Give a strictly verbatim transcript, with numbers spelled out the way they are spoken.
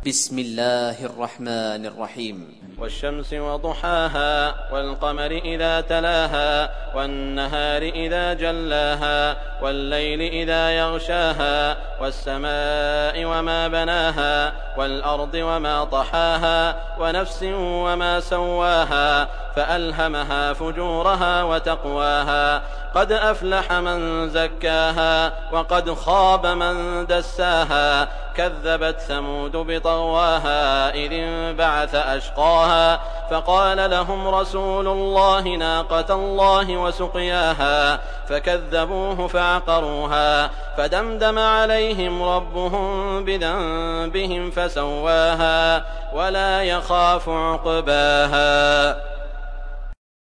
بسم الله الرحمن الرحيم. والشمس وضحاها والقمر إذا تلاها والنهار إذا جلاها والليل إذا يغشاها والسماء وما بناها والأرض وما طحاها ونفس وما سواها فألهمها فجورها وتقواها قد أفلح من زكاها وقد خاب من دساها كذبت ثمود بطغواها إذ انبعث أشقاها فقال لهم رسول الله ناقة الله وسقياها فكذبوه فعقروها فدمدم عليهم ربهم بذنبهم فسواها ولا يخاف عقباها.